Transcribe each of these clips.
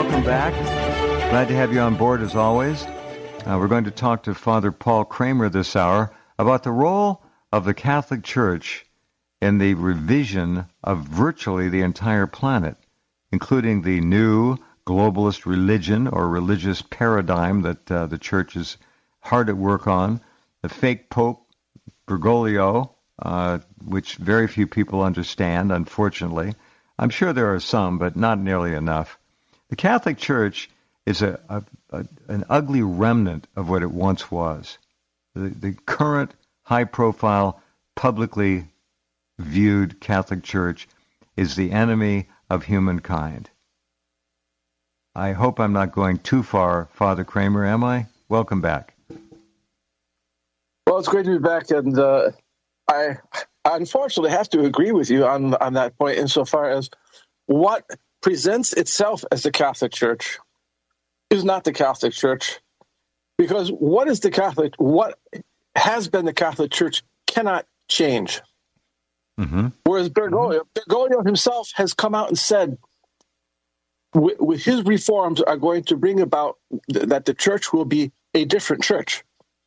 welcome back. Glad to have you on board as always. We're going to talk to Father Paul Kramer this hour about the role of the Catholic Church in the revision of virtually the entire planet, including the new globalist religion or religious paradigm that the Church is hard at work on, the fake Pope Bergoglio, which very few people understand, unfortunately. I'm sure there are some, but not nearly enough. The Catholic Church is an ugly remnant of what it once was. The current high-profile, publicly viewed Catholic Church is the enemy of humankind. I hope I'm not going too far, Father Kramer, am I? Welcome back. Well, it's great to be back, and I unfortunately have to agree with you on that point insofar as what presents itself as the Catholic Church is not the Catholic Church, because what has been the Catholic Church cannot change. Mm-hmm. Whereas Bergoglio himself has come out and said with his reforms are going to bring about that the church will be a different church.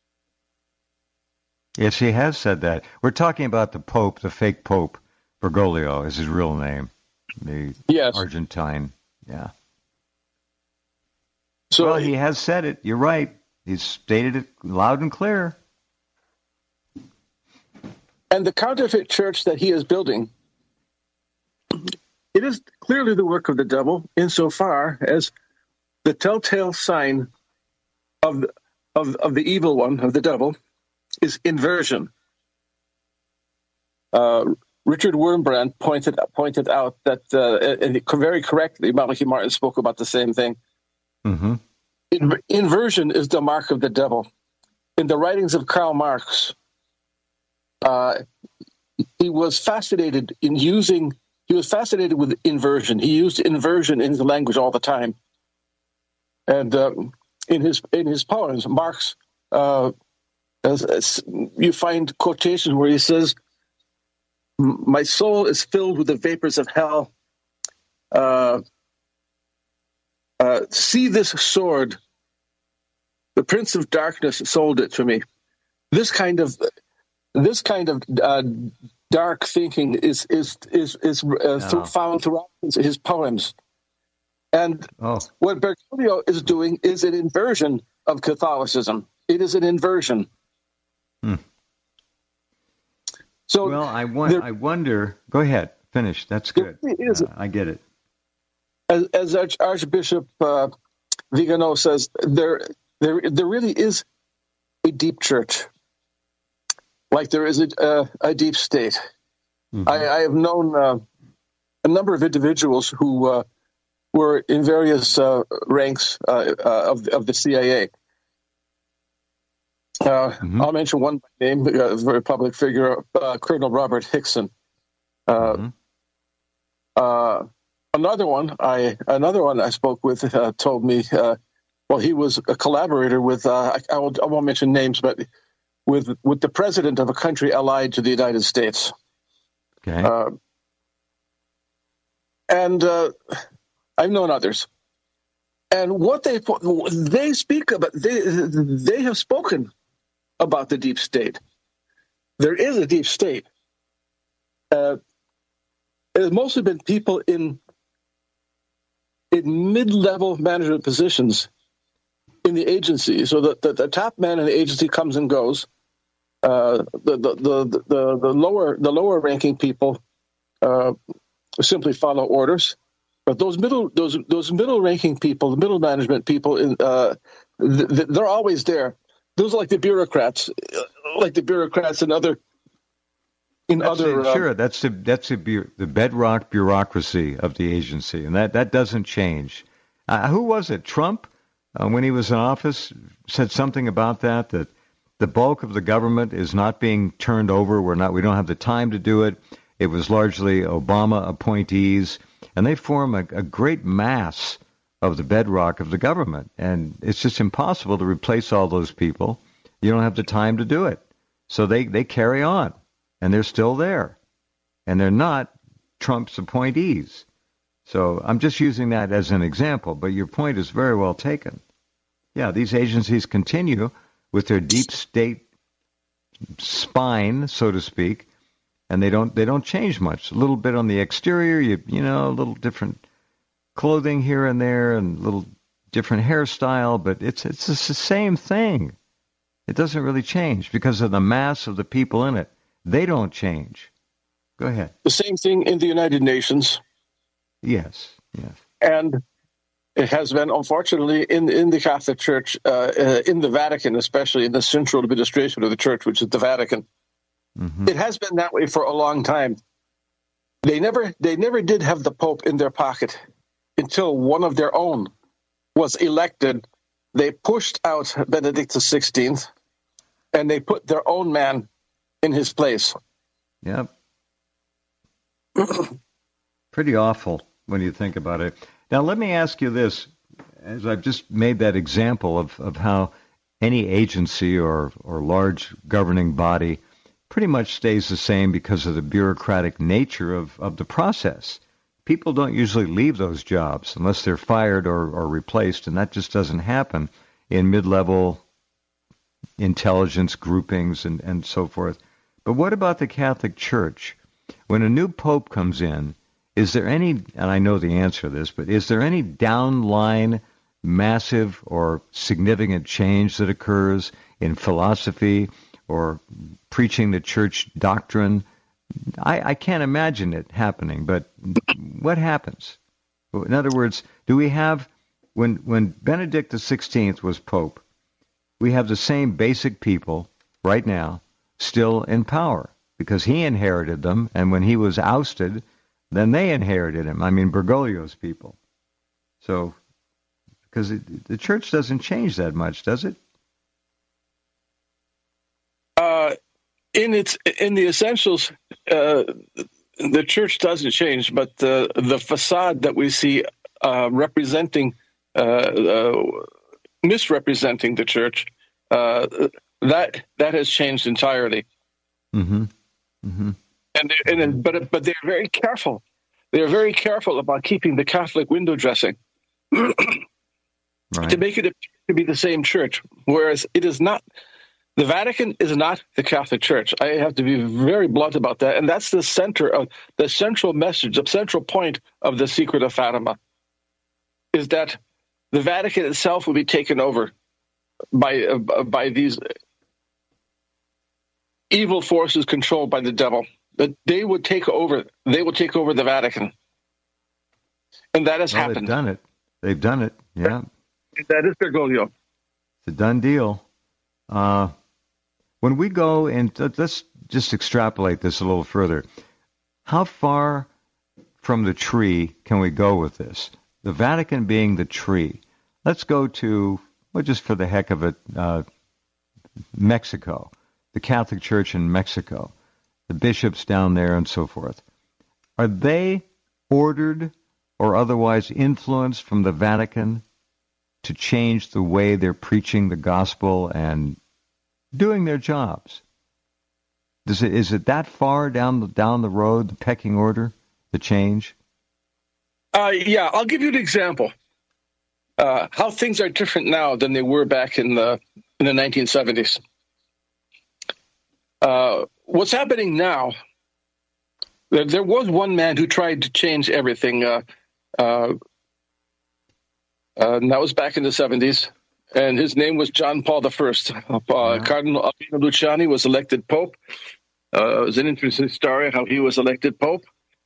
Yes, he has said that. We're talking about the Pope, the fake Pope. Bergoglio is his real name. The Argentine. Yeah. So well, he has said it. You're right. He's stated it loud and clear. And the counterfeit church that he is building, it is clearly the work of the devil insofar as the telltale sign of the evil one, of the devil, is inversion. Richard Wurmbrand pointed out that, and very correctly, Malachi Martin spoke about the same thing. Mm-hmm. Inversion is the mark of the devil. In the writings of Karl Marx, he was fascinated with inversion. He used inversion in his language all the time. And in his poems, Marx, you find quotations where he says, "My soul is filled with the vapors of hell. See this sword. The Prince of Darkness sold it to me." This kind of dark thinking is found throughout his poems. And what Bergoglio is doing is an inversion of Catholicism. It is an inversion. So, well, I wonder. Go ahead, finish. That's good. I get it. As Archbishop Vigano says, there really is a deep church, like there is a deep state. Mm-hmm. I have known a number of individuals who were in various ranks of the CIA. Mm-hmm. I'll mention one by name, a very public figure, Colonel Robert Hickson. Mm-hmm. Another one I spoke with told me, he was a collaborator with, I won't mention names, but with the president of a country allied to the United States. Okay. And I've known others. And what they speak about, they have spoken about the deep state. There is a deep state. It has mostly been people in mid-level management positions in the agency, so that the top man in the agency comes and goes. The lower ranking people simply follow orders, but those middle ranking people, the middle management people, they're always there. Those are like the bureaucrats, in other. Sure, that's the bedrock bureaucracy of the agency, and that doesn't change. Who was it? Trump, when he was in office, said something about that the bulk of the government is not being turned over. We don't have the time to do it. It was largely Obama appointees, and they form a great mass of the bedrock of the government, and it's just impossible to replace all those people. You don't have the time to do it, so they carry on. And they're still there. And they're not Trump's appointees. So I'm just using that as an example, but your point is very well taken. Yeah, these agencies continue with their deep state spine, so to speak, and they don't change much. A little bit on the exterior, you know, a little different clothing here and there, and a little different hairstyle, but it's the same thing. It doesn't really change because of the mass of the people in it. They don't change. Go ahead. The same thing in the United Nations. Yes. And it has been, unfortunately, in the Catholic Church, in the Vatican, especially in the central administration of the Church, which is the Vatican. Mm-hmm. It has been that way for a long time. They never did have the Pope in their pocket until one of their own was elected. They pushed out Benedict XVI, and they put their own man in his place. Yep. Pretty awful when you think about it. Now, let me ask you this, as I've just made that example of how any agency or large governing body pretty much stays the same because of the bureaucratic nature of the process. People don't usually leave those jobs unless they're fired or replaced, and that just doesn't happen in mid-level intelligence groupings and so forth. But what about the Catholic Church? When a new pope comes in, is there any, and I know the answer to this, but is there any downline massive or significant change that occurs in philosophy or preaching the church doctrine? I can't imagine it happening, but what happens? In other words, do we have, when Benedict XVI was pope, we have the same basic people right now still in power because he inherited them, and when he was ousted, then they inherited him. I mean, Bergoglio's people. So, because the church doesn't change that much, does it? In the essentials, the church doesn't change, but the facade that we see misrepresenting the church, that has changed entirely. Mm-hmm. Mm-hmm. But they're very careful. They're very careful about keeping the Catholic window dressing right, to make it to be the same church, whereas it is not. The Vatican is not the Catholic Church. I have to be very blunt about that, and that's the central message, the central point of the Secret of Fatima, is that the Vatican itself will be taken over by these evil forces controlled by the devil. That they would take over. They will take over the Vatican, and that has happened. They've done it. Yeah, that is Bergoglio. It's a done deal. When we go and let's just extrapolate this a little further, how far from the tree can we go with this? The Vatican being the tree. Let's go to, well, just for the heck of it, Mexico, the Catholic Church in Mexico, the bishops down there and so forth. Are they ordered or otherwise influenced from the Vatican to change the way they're preaching the gospel and doing their jobs? Is it that far down the road, the pecking order, the change? Yeah, I'll give you an example. How things are different now than they were back in the 1970s. What's happening now? There was one man who tried to change everything, and that was back in the 70s. And his name was John Paul I. Cardinal Albino Luciani was elected Pope. It was an interesting story how he was elected Pope.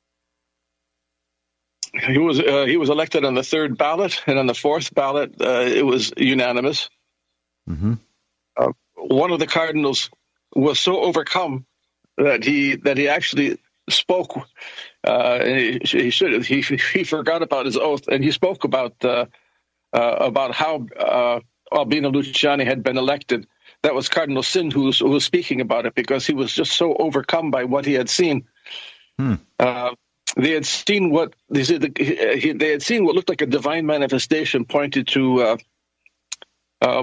He was elected on the third ballot, and on the fourth ballot, it was unanimous. Mm-hmm. One of the cardinals was so overcome that he actually spoke. He forgot about his oath, and he spoke about how Albino Luciani had been elected. That was Cardinal Sin who was speaking about it because he was just so overcome by what he had seen. They had seen what they said. They had seen what looked like a divine manifestation pointing to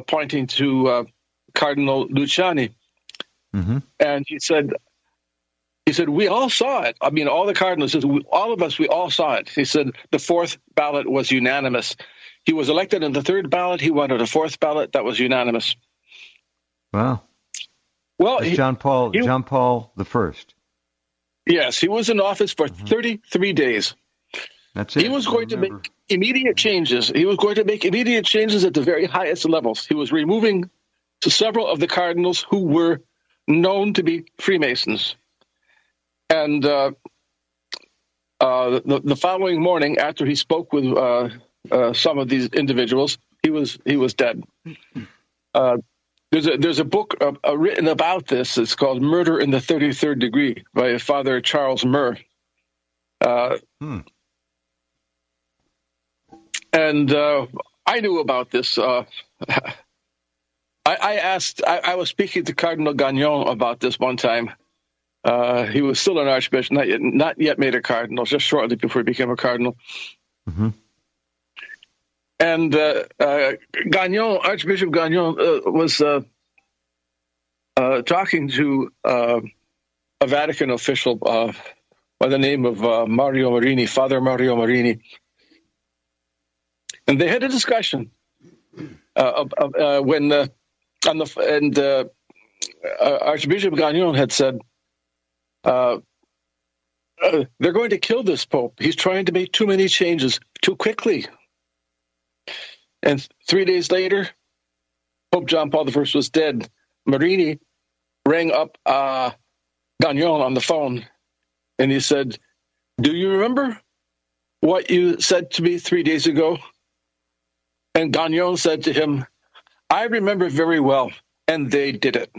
Cardinal Luciani, mm-hmm. And he said, He said, we all saw it. I mean, all the cardinals, all of us, we all saw it. He said the fourth ballot was unanimous. He was elected in the third ballot. He wanted a fourth ballot that was unanimous. Wow. Well, John Paul the First. Yes, he was in office for 33 days. That's it. He was going to make immediate changes. He was going to make immediate changes at the very highest levels. He was removing several of the cardinals who were known to be Freemasons. And the following morning, after he spoke with some of these individuals, he was dead. There's a book written about this. It's called "Murder in the 33rd Degree" by Father Charles Murr. And I knew about this. I was speaking to Cardinal Gagnon about this one time. He was still an archbishop, not yet made a cardinal, just shortly before he became a cardinal. Mm-hmm. And Archbishop Gagnon was talking to a Vatican official by the name of Mario Marini, Father Mario Marini. And they had a discussion Archbishop Gagnon had said, they're going to kill this Pope. He's trying to make too many changes too quickly. And 3 days later, Pope John Paul I was dead. Marini rang up Gagnon on the phone, and he said, do you remember what you said to me 3 days ago? And Gagnon said to him, I remember very well, and they did it.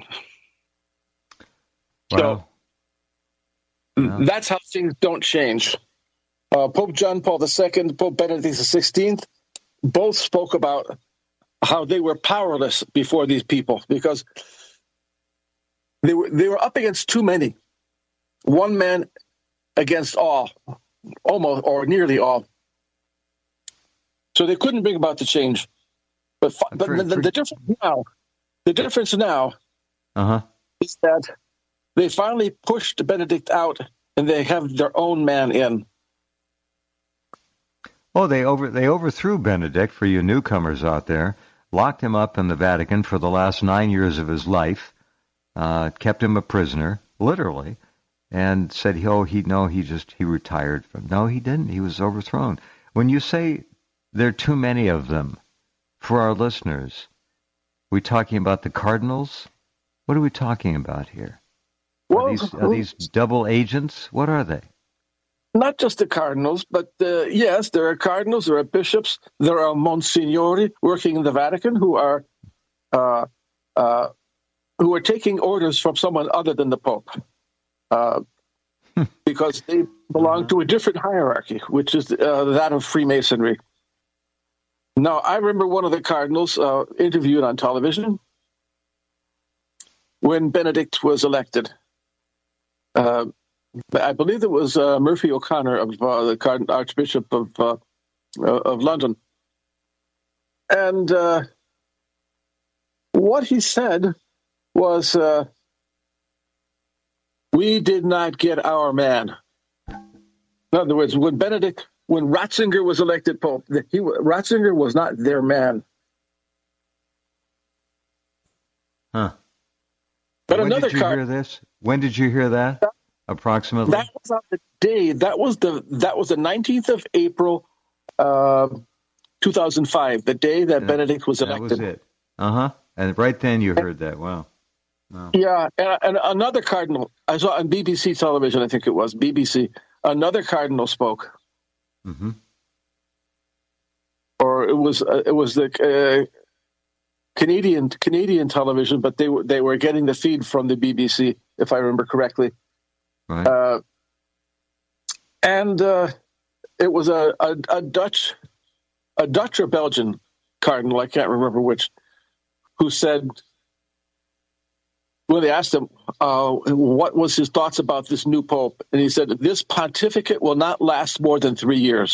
Wow. So that's how things don't change. Pope John Paul II, Pope Benedict XVI, both spoke about how they were powerless before these people because they were up against too many. One man against all, almost or nearly all. So they couldn't bring about the change. But the difference now is that they finally pushed Benedict out and they have their own man in. Oh, they overthrew Benedict, for you newcomers out there, locked him up in the Vatican for the last 9 years of his life, kept him a prisoner, literally, and said, he retired from. No, he didn't. He was overthrown. When you say there are too many of them, for our listeners, we talking about the cardinals? What are we talking about here? Are these double agents? What are they? Not just the cardinals, but yes, there are cardinals, there are bishops, there are monsignori working in the Vatican who are taking orders from someone other than the Pope, because they belong to a different hierarchy, which is that of Freemasonry. Now, I remember one of the cardinals interviewed on television when Benedict was elected. I believe it was Murphy O'Connor of the Archbishop of London. And what he said was, we did not get our man. In other words, when Ratzinger was elected Pope, Ratzinger was not their man. Huh. But when did you hear this? When did you hear that? Approximately. That was on the day. That was the 19th of April, 2005. The day that Benedict was elected. That was it. And right then you heard that. Wow. Yeah, and another cardinal I saw on BBC television. I think it was BBC. Another cardinal spoke. Mm-hmm. Or it was the Canadian television, but they were getting the feed from the BBC, if I remember correctly. Right. And it was a Dutch or Belgian cardinal, I can't remember which, who said, when they asked him what was his thoughts about this new pope, and he said, this pontificate will not last more than 3 years.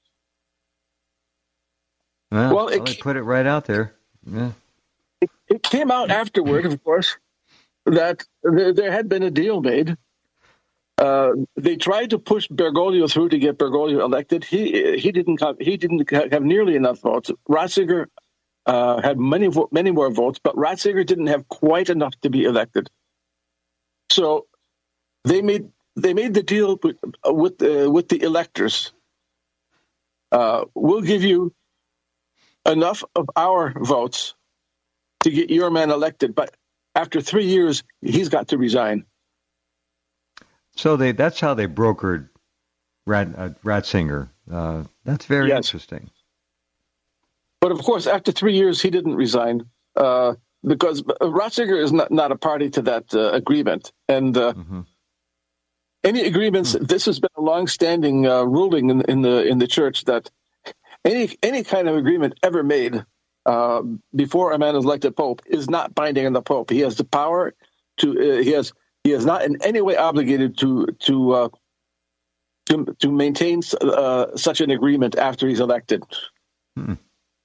Well, they put it right out there. Yeah. It came out afterward, of course, that there had been a deal made They tried to push Bergoglio through to get Bergoglio elected. He didn't have nearly enough votes. Ratzinger had many more votes, but Ratzinger didn't have quite enough to be elected. So they made the deal with the electors. We'll give you enough of our votes to get your man elected, but after 3 years, he's got to resign. So that's how they brokered Ratzinger. That's very interesting. But of course, after 3 years, he didn't resign because Ratzinger is not a party to that agreement. And any agreements, this has been a long-standing ruling in the church that any kind of agreement ever made before a man is elected pope is not binding on the pope. He has the power to. He is not in any way obligated to maintain such an agreement after he's elected. Hmm.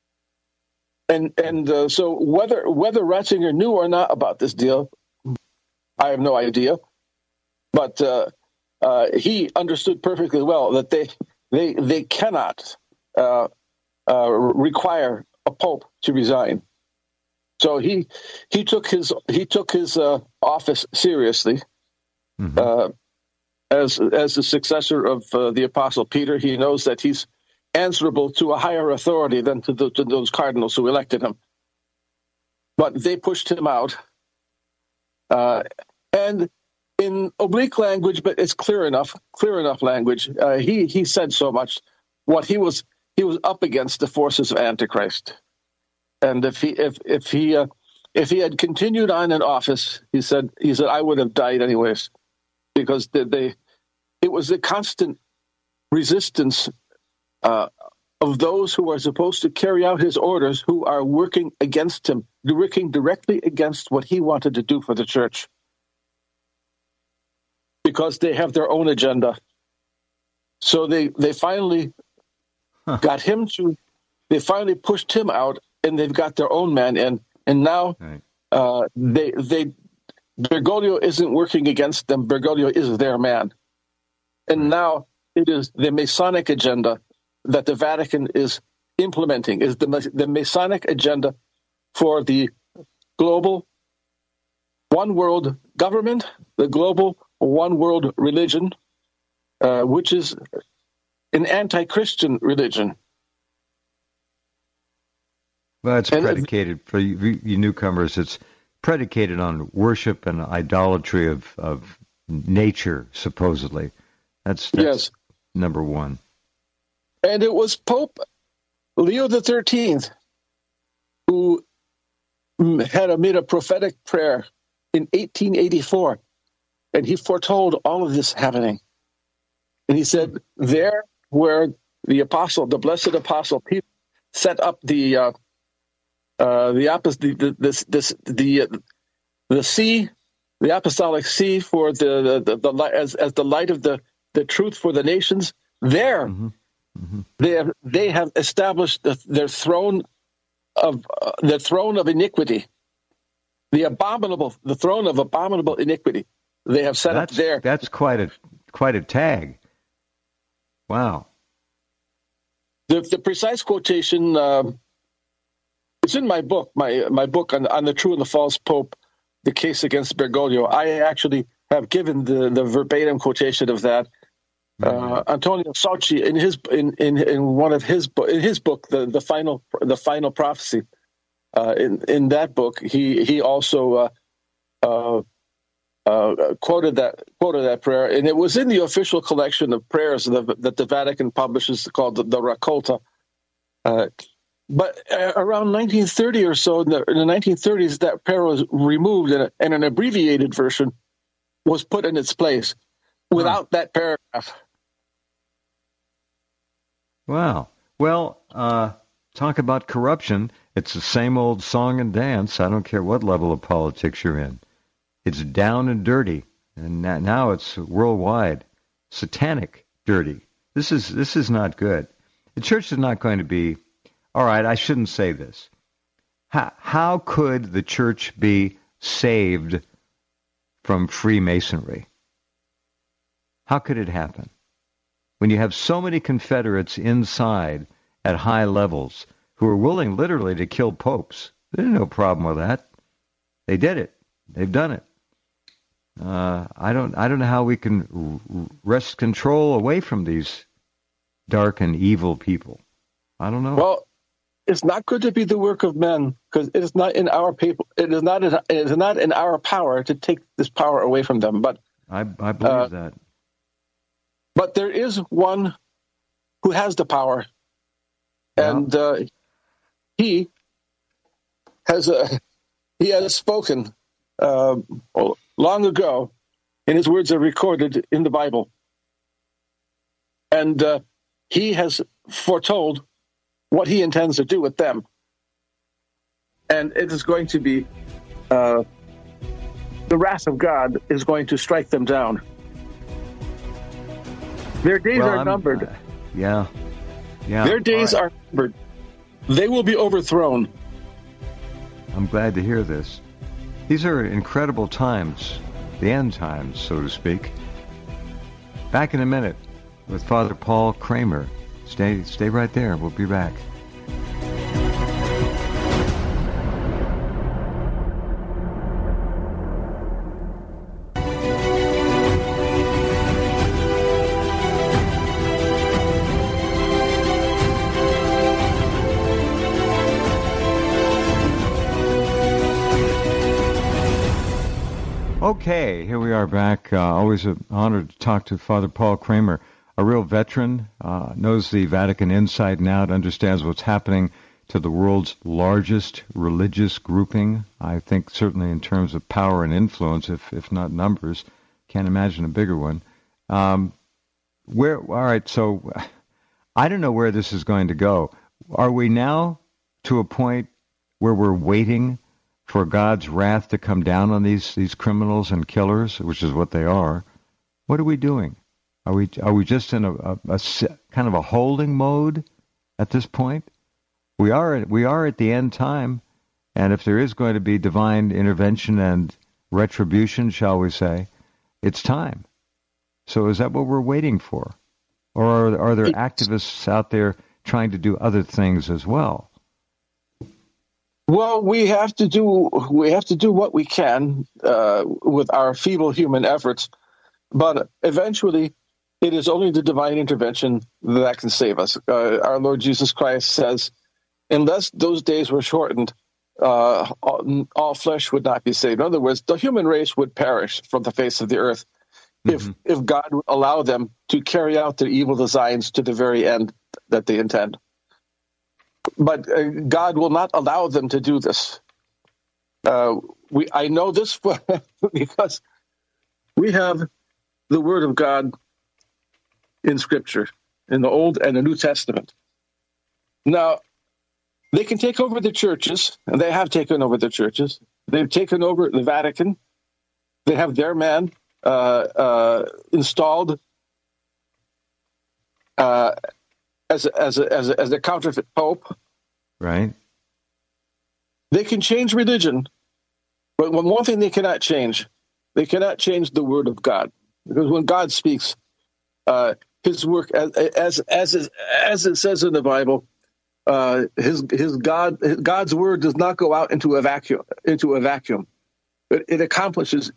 And so whether Ratzinger knew or not about this deal, I have no idea. But he understood perfectly well that they cannot require a pope to resign. So he took his office seriously. Mm-hmm. As the successor of the Apostle Peter, he knows that he's answerable to a higher authority than to those cardinals who elected him. But they pushed him out, and in oblique language, but it's clear enough language. He said so much. What he was up against the forces of Antichrist. And if he had continued on in office, he said I would have died anyways, because it was the constant resistance of those who are supposed to carry out his orders, who are working against him, working directly against what he wanted to do for the church, because they have their own agenda. So they finally got him to. They finally pushed him out. And they've got their own man in, and now Bergoglio isn't working against them. Bergoglio is their man, and now it is the Masonic agenda that the Vatican is implementing. Is the Masonic agenda for the global one world government, the global one world religion, which is an anti-Christian religion. Well, it's predicated, for you newcomers, it's predicated on worship and idolatry of nature, supposedly. That's yes. Number one. And it was Pope Leo XIII who made a prophetic prayer in 1884, and he foretold all of this happening. And he said, there where the blessed apostle Peter set up the sea, the apostolic sea for the light, as the light of the truth for the nations. There, they have established their throne of iniquity, the throne of abominable iniquity. They have set up there. That's quite a tag. Wow. The precise quotation. It's in my book, my book on the true and the false pope, the case against Bergoglio. I actually have given the verbatim quotation of that. Antonio Sauci in one of his book, the final prophecy. In that book, he also quoted that prayer, and it was in the official collection of prayers that the Vatican publishes called the Raccolta. But around 1930 or so, in the 1930s, that prayer was removed, and an abbreviated version was put in its place without that paragraph. Wow. Well, talk about corruption. It's the same old song and dance. I don't care what level of politics you're in. It's down and dirty, and now it's worldwide, satanic dirty. This is not good. The church is not going to be. All right, I shouldn't say this. How could the church be saved from Freemasonry? How could it happen? When you have so many Confederates inside at high levels who are willing literally to kill popes, there's no problem with that. They did it. They've done it. I don't know how we can wrest control away from these dark and evil people. I don't know. Well, it's not good to be the work of men, because it is not in our people. It is not in our power to take this power away from them. But I believe that. But there is one who has the power, and he has spoken long ago, and his words are recorded in the Bible, and he has foretold what he intends to do with them, and it is going to be the wrath of God is going to strike them down. Their days are numbered. Yeah. Their days are numbered. They will be overthrown. I'm glad to hear this. These are incredible times, the end times, so to speak. Back in a minute with Father Paul Kramer. Stay right there. We'll be back. Okay, here we are back. Always an honor to talk to Father Paul Kramer, a real veteran, knows the Vatican inside and out, understands what's happening to the world's largest religious grouping. I think certainly in terms of power and influence, if not numbers, can't imagine a bigger one. All right, so I don't know where this is going to go. Are we now to a point where we're waiting for God's wrath to come down on these criminals and killers, which is what they are? What are we doing? Are we just in a kind of a holding mode at this point? We are at the end time, and if there is going to be divine intervention and retribution, shall we say, it's time. So is that what we're waiting for, or are there activists out there trying to do other things as well? Well, we have to do what we can with our feeble human efforts, but eventually it is only the divine intervention that can save us. Our Lord Jesus Christ says, unless those days were shortened, all flesh would not be saved. In other words, the human race would perish from the face of the earth if God would allow them to carry out their evil designs to the very end that they intend. But God will not allow them to do this. I know this because we have the Word of God in Scripture, in the Old and the New Testament. Now, they can take over the churches, and they have taken over the churches. They've taken over the Vatican. They have their man installed as a counterfeit pope. Right. They can change religion, but one thing they cannot change the Word of God. Because when God speaks, His work, as it says in the Bible, God's word does not go out into a vacuum. It accomplishes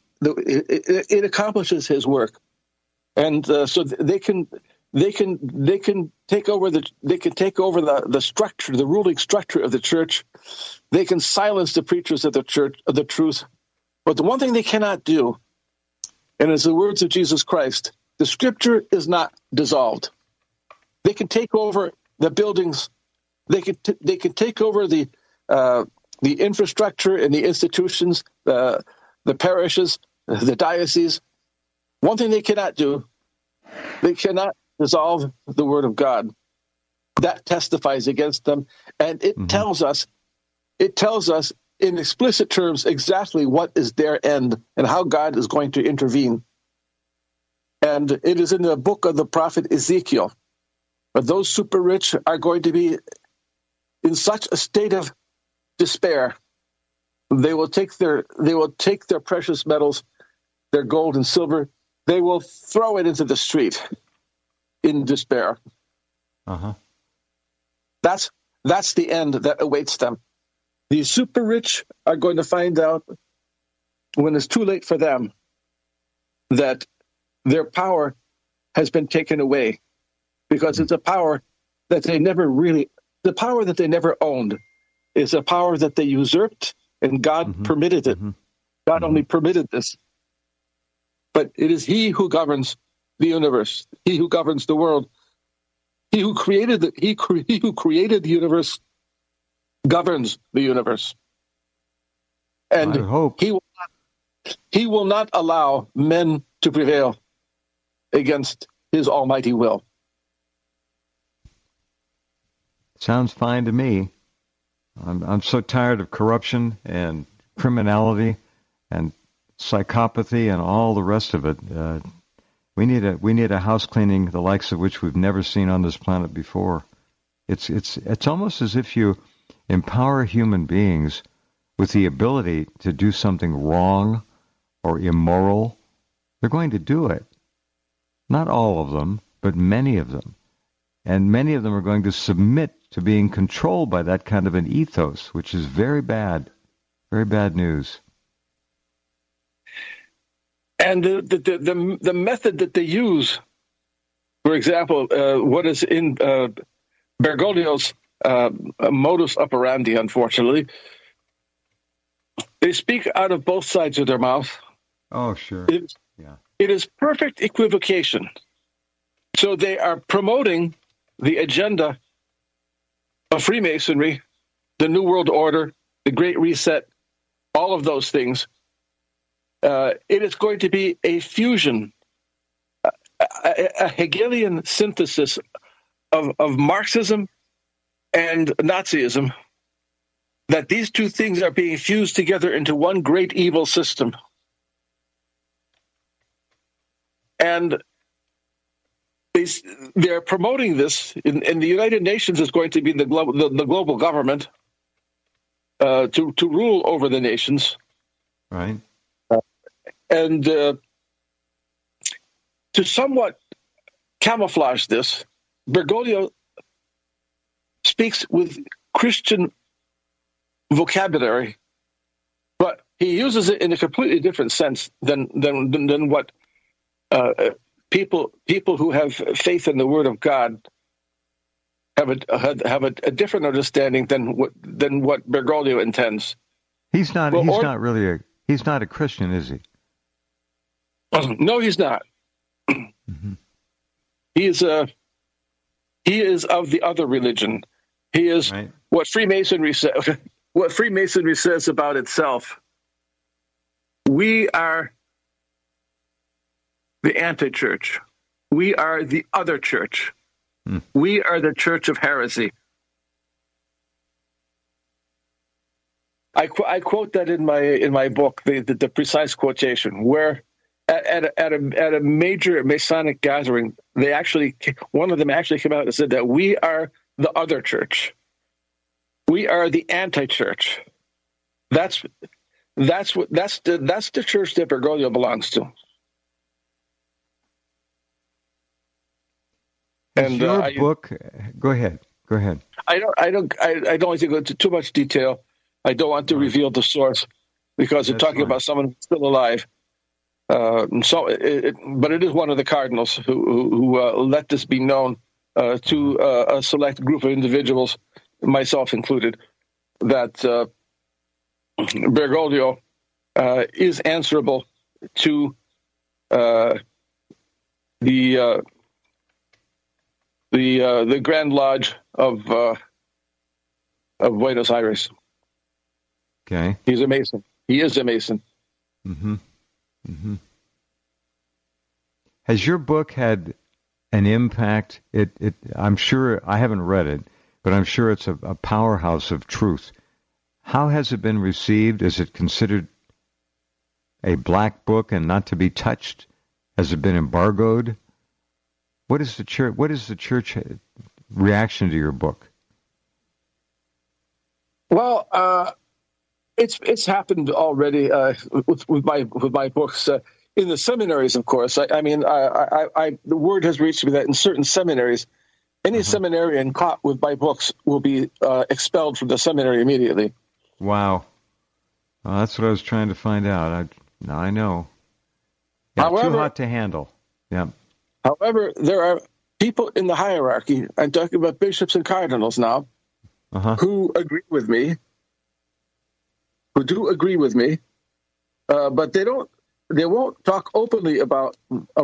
His work, and so they can take over the structure, the ruling structure of the church. They can silence the preachers of the church of the truth. But the one thing they cannot do, and it's the words of Jesus Christ, the Scripture is not dissolved. They can take over the buildings. They can take over the infrastructure and the institutions, the parishes, the dioceses. One thing they cannot do, they cannot dissolve the Word of God. That testifies against them, and it tells us in explicit terms exactly what is their end and how God is going to intervene. And it is in the book of the prophet Ezekiel. But those super rich are going to be in such a state of despair. They will take their precious metals, their gold and silver, they will throw it into the street in despair. Uh-huh. That's the end that awaits them. The super rich are going to find out when it's too late for them that their power has been taken away, because it's a power that they never owned. It's a power that they usurped, and God permitted it. God only permitted this. But it is He who governs the universe. He who governs the world. He who created the universe governs the universe. And he will not allow men to prevail against His almighty will. Sounds fine to me. I'm so tired of corruption and criminality and psychopathy and all the rest of it. We need a house cleaning the likes of which we've never seen on this planet before. It's almost as if you empower human beings with the ability to do something wrong or immoral. They're going to do it. Not all of them, but many of them. And many of them are going to submit to being controlled by that kind of an ethos, which is very bad news. And the method that they use, for example, what is in Bergoglio's modus operandi, unfortunately, they speak out of both sides of their mouth. Oh, sure. It is perfect equivocation. So they are promoting the agenda of Freemasonry, the New World Order, the Great Reset, all of those things. It is going to be a fusion, a Hegelian synthesis of Marxism and Nazism, that these two things are being fused together into one great evil system. And they're promoting this in the United Nations. Is going to be the global government to rule over the nations, right? And to somewhat camouflage this, Bergoglio speaks with Christian vocabulary, but he uses it in a completely different sense than what people who have faith in the Word of God have a different understanding than what Bergoglio intends. He's not a Christian, is he? No, he's not. Mm-hmm. He is of the other religion. He is right. What Freemasonry says about itself. We are the anti-church. We are the other church. We are the church of heresy. I quote that in my book, the precise quotation, where at a major Masonic gathering, one of them actually came out and said that we are the other church. We are the anti-church. That's the church that Bergoglio belongs to. And your book, go ahead. I don't want to go into too much detail. I don't want to reveal the source because they're talking about someone who's still alive. But it is one of the cardinals who let this be known to a select group of individuals, myself included, that Bergoglio is answerable to the Grand Lodge of Buenos Aires. Okay, he's a Mason. He is a Mason. Mm-hmm. Mm-hmm. Has your book had an impact? I'm sure, I haven't read it, but I'm sure it's a powerhouse of truth. How has it been received? Is it considered a black book and not to be touched? Has it been embargoed? What is the church reaction to your book? Well, it's happened already with my books. in the seminaries, of course. The word has reached me that in certain seminaries, any seminarian caught with my books will be expelled from the seminary immediately. Wow. Well, that's what I was trying to find out. Now I know. Yeah, However, too hot to handle. Yeah. However, there are people in the hierarchy, I'm talking about bishops and cardinals now, who agree with me, but they won't talk openly about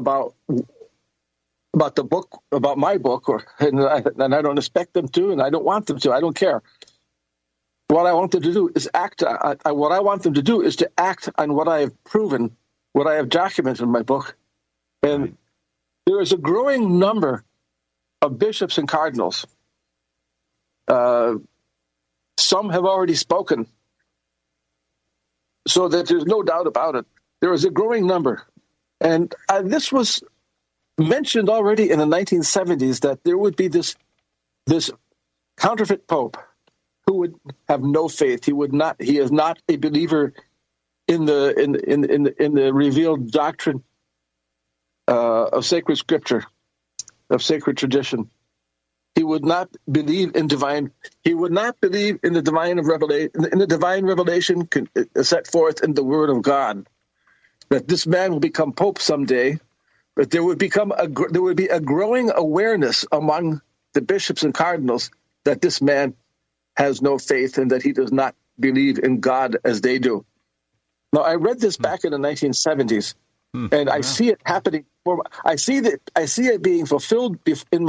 the book, about my book, and I don't expect them to, and I don't want them to. I don't care. What I want them to do is act. What I want them to do is to act on what I have proven, what I have documented in my book. And there is a growing number of bishops and cardinals. Some have already spoken, so that there's no doubt about it. There is a growing number. And this was mentioned already in the 1970s, that there would be this counterfeit pope who would have no faith. He is not a believer in the revealed doctrine of sacred scripture, of sacred tradition. He would not believe in divine. He would not believe in the divine revelation set forth in the Word of God. That this man will become pope someday. But there would be a growing awareness among the bishops and cardinals that this man has no faith and that he does not believe in God as they do. Now, I read this back in the 1970s, and I see it happening. I see it being fulfilled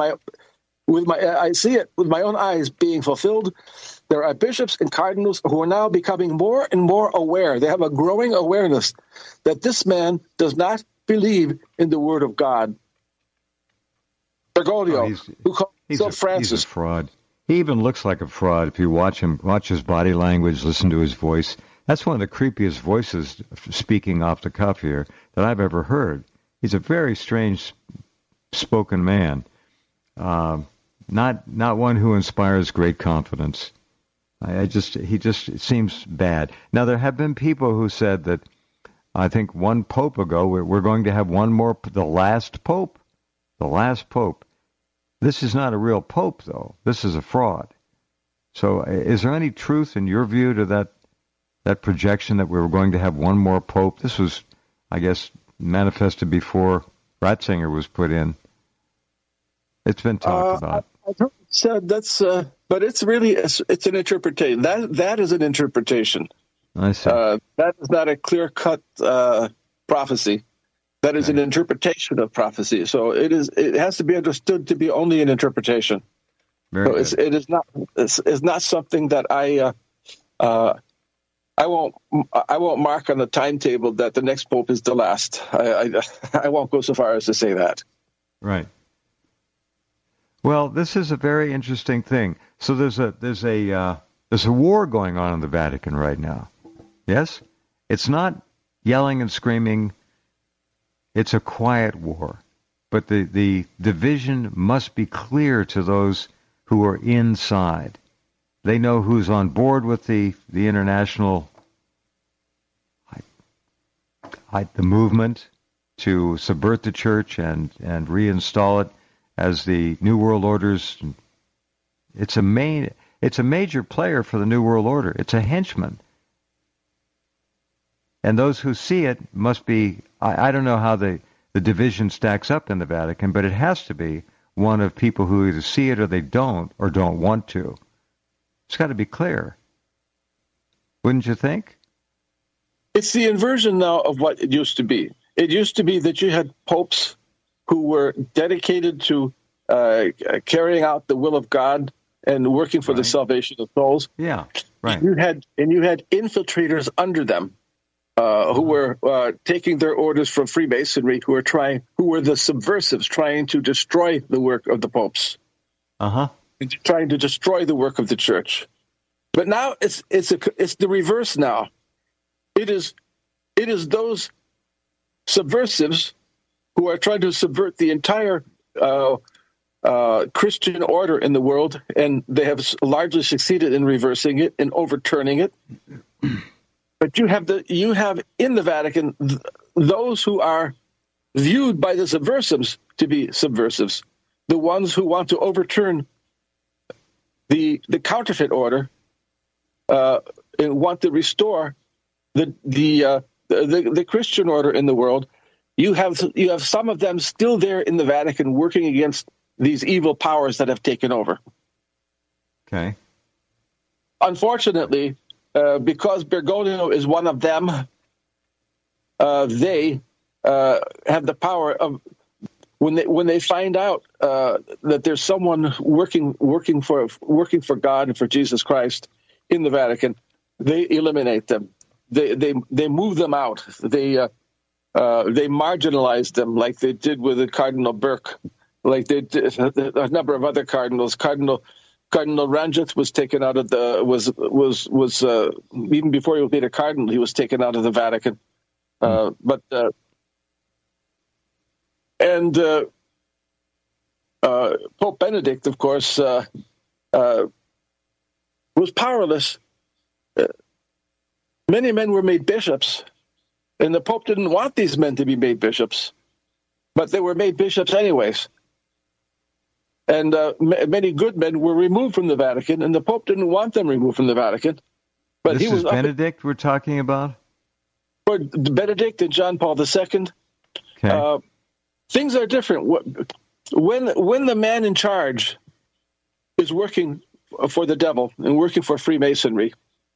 I see it with my own eyes being fulfilled. There are bishops and cardinals who are now becoming more and more aware. They have a growing awareness that this man does not believe in the Word of God. Bergoglio, who called himself Francis. He's a fraud. He even looks like a fraud if you watch his body language, listen to his voice. That's one of the creepiest voices, speaking off the cuff here, that I've ever heard. He's a very strange spoken man. Not one who inspires great confidence. He just seems bad. Now, there have been people who said that, I think one pope ago, we're going to have one more, the last pope. The last pope. This is not a real pope, though. This is a fraud. So is there any truth in your view to that projection that we were going to have one more pope? This was, I guess, manifested before Ratzinger was put in. It's been talked about. But it's really it's an interpretation. That is an interpretation. I see. That is not a clear-cut prophecy. That is an interpretation of prophecy. So it has to be understood to be only an interpretation. It is not something that I won't mark on the timetable that the next pope is the last. I won't go so far as to say that. Right. Well, this is a very interesting thing. So there's a war going on in the Vatican right now. Yes? It's not yelling and screaming. It's a quiet war. But the division must be clear to those who are inside. They know who's on board with the international the movement to subvert the church and reinstall it as the New World Order's. It's a major player for the New World Order. It's a henchman. And those who see it must be, I don't know how the division stacks up in the Vatican, but it has to be one of people who either see it or they don't want to. It's got to be clear. Wouldn't you think? It's the inversion now of what it used to be. It used to be that you had popes who were dedicated to carrying out the will of God and working for the salvation of souls. Yeah, right. You had infiltrators under them who were taking their orders from Freemasonry, who were the subversives, trying to destroy the work of the popes, trying to destroy the work of the church. But now it's the reverse. Now it is those subversives who are trying to subvert the entire Christian order in the world, and they have largely succeeded in reversing it, in overturning it. But you have in the Vatican those who are viewed by the subversives to be subversives, the ones who want to overturn the counterfeit order, and want to restore the Christian order in the world. You have some of them still there in the Vatican working against these evil powers that have taken over. Okay. Unfortunately, because Bergoglio is one of them, they have the power of, when they find out that there's someone working for God and for Jesus Christ in the Vatican, they eliminate them. They move them out. They marginalize them, like they did with the Cardinal Burke, like they did a number of other cardinals. Cardinal Ranjith was taken out of the even before he was made a cardinal, he was taken out of the Vatican. Pope Benedict, of course, was powerless. Many men were made bishops, and the Pope didn't want these men to be made bishops, but they were made bishops anyways. And many good men were removed from the Vatican, and the Pope didn't want them removed from the Vatican. But this is Benedict we're talking about? For Benedict and John Paul II, okay. Things are different. When the man in charge is working for the devil and working for Freemasonry,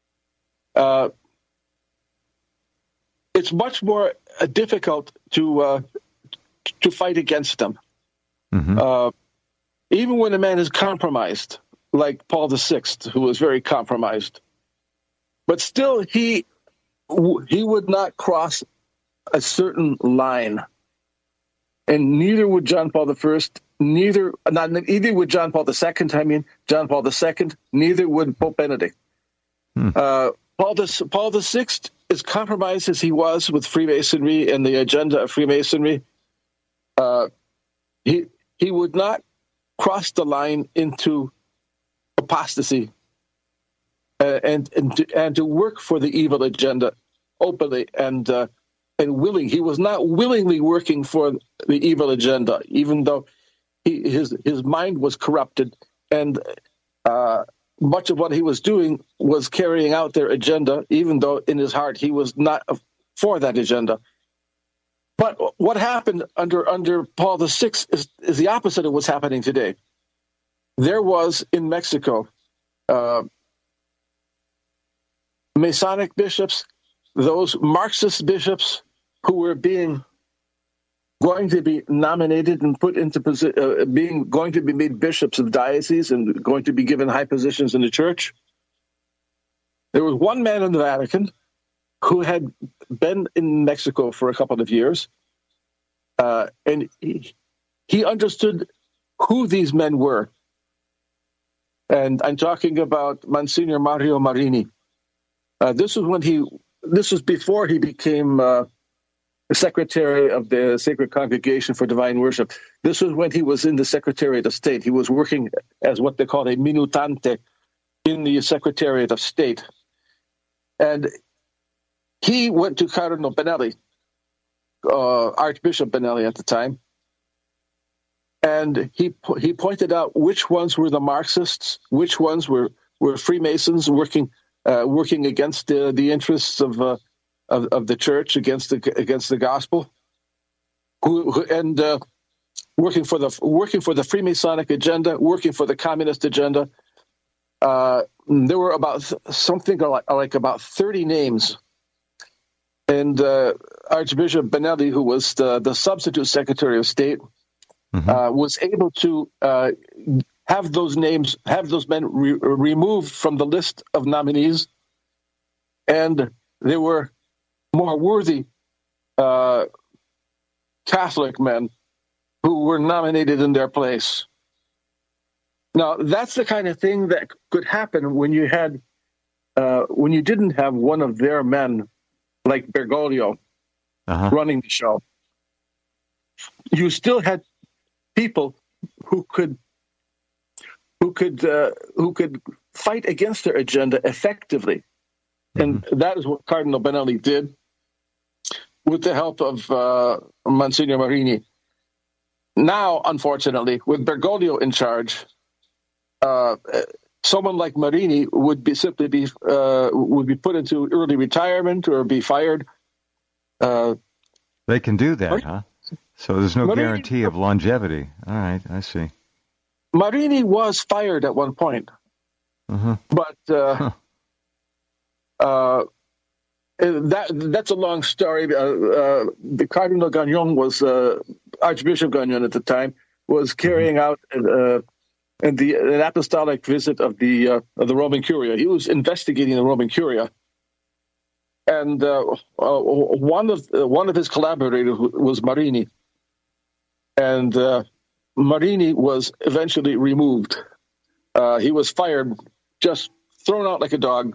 it's much more difficult to fight against them. Mm-hmm. Even when a man is compromised, like Paul VI, who was very compromised, but still he would not cross a certain line, and neither would John Paul I. Neither would John Paul II. John Paul II. Neither would Pope Benedict. Paul VI, as compromised as he was with Freemasonry and the agenda of Freemasonry, he would not cross the line into apostasy and to work for the evil agenda openly and willing. He was not willingly working for the evil agenda, even though his mind was corrupted, and much of what he was doing was carrying out their agenda, even though in his heart he was not for that agenda. But what happened under Paul VI is the opposite of what's happening today. There was in Mexico Masonic bishops, those Marxist bishops who were going to be nominated and put into position, going to be made bishops of dioceses and going to be given high positions in the church. There was one man in the Vatican who had been in Mexico for a couple of years, and he understood who these men were. And I'm talking about Monsignor Mario Marini. This was before he became the secretary of the Sacred Congregation for Divine Worship. This was when he was in the Secretariat of State. He was working as what they call a minutante in the Secretariat of State. And he went to Cardinal Benelli, Archbishop Benelli at the time, and he pointed out which ones were the Marxists, which ones were Freemasons working against the interests of the church, against the gospel, and working for the Freemasonic agenda, working for the communist agenda. There were about something like about 30 names, and Archbishop Benelli, who was the substitute Secretary of State, was able to have those men removed from the list of nominees, and they were more worthy Catholic men who were nominated in their place. Now, that's the kind of thing that could happen when you didn't have one of their men like Bergoglio running the show. You still had people who could fight against their agenda effectively, and that is what Cardinal Benelli did. with the help of Monsignor Marini. Now, unfortunately, with Bergoglio in charge, someone like Marini would be put into early retirement or be fired. They can do that, huh? So there's no Marini, guarantee of longevity. All right, I see. Marini was fired at one point, but that's a long story. The Cardinal Gagnon was Archbishop Gagnon at the time was carrying out an apostolic visit of the Roman Curia. He was investigating the Roman Curia, and one of his collaborators was Marini, and Marini was eventually removed. He was fired, just thrown out like a dog.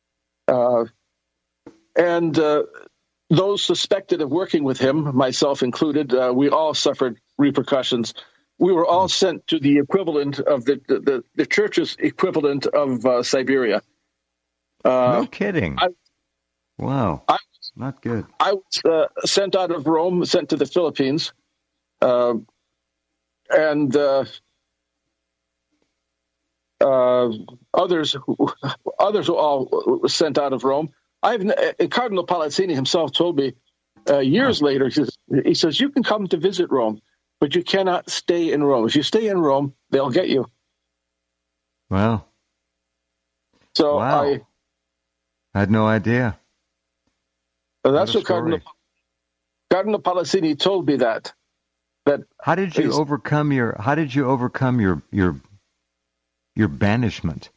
And those suspected of working with him, myself included, we all suffered repercussions. We were all sent to the equivalent of the church's equivalent of Siberia. No kidding. Wow. Not good. I was sent out of Rome, sent to the Philippines. And others were all sent out of Rome. Cardinal Palazzini himself told me years later, he says, you can come to visit Rome, but you cannot stay in Rome. If you stay in Rome, they'll get you. Wow. So I had no idea. That's what Cardinal Palazzini told me that. How did you overcome your banishment?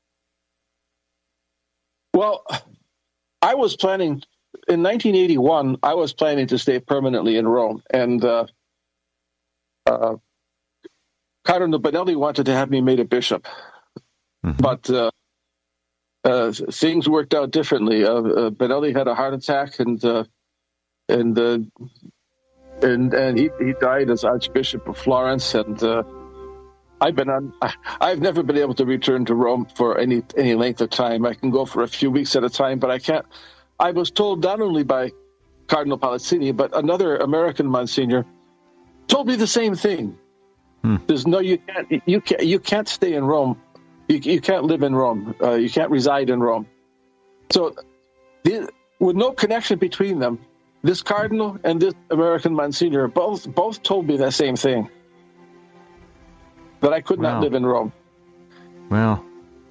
Well, I was planning in 1981. I was planning to stay permanently in Rome, and Cardinal Benelli wanted to have me made a bishop, but things worked out differently. Benelli had a heart attack, and he died as Archbishop of Florence, and I've never been able to return to Rome for any length of time. I can go for a few weeks at a time, but I can't. I was told not only by Cardinal Palazzini, but another American Monsignor told me the same thing. There's you can't stay in Rome. You can't live in Rome. You can't reside in Rome. So, with no connection between them, this cardinal and this American Monsignor both told me the same thing. That I could not live in Rome. Well,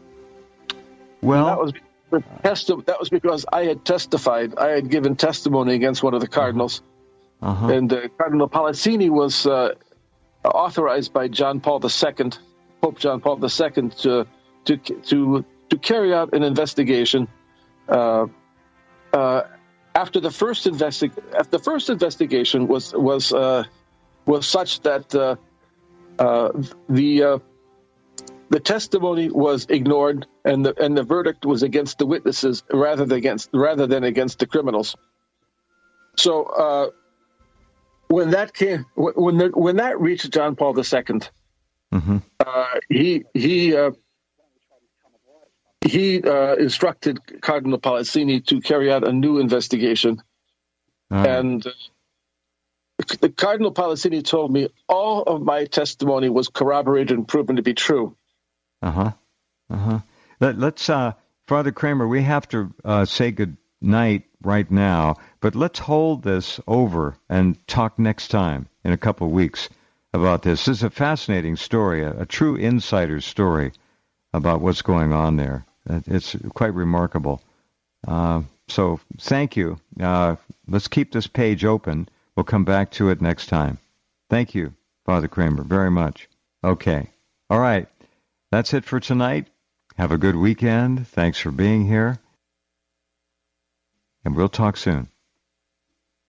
that was because I had testified. I had given testimony against one of the cardinals, and Cardinal Palazzini was authorized by John Paul II, Pope John Paul II, to carry out an investigation. After the first investigation was such that the testimony was ignored, and the verdict was against the witnesses rather than against the criminals. So when that reached John Paul II, he instructed Cardinal Palazzini to carry out a new investigation, and the Cardinal Palazzini told me all of my testimony was corroborated and proven to be true. Let's, Father Kramer, we have to say good night right now, but let's hold this over and talk next time in a couple of weeks about this. This is a fascinating story, a true insider's story about what's going on there. It's quite remarkable. So thank you. Let's keep this page open. We'll come back to it next time. Thank you, Father Kramer, very much. Okay. All right. That's it for tonight. Have a good weekend. Thanks for being here. And we'll talk soon.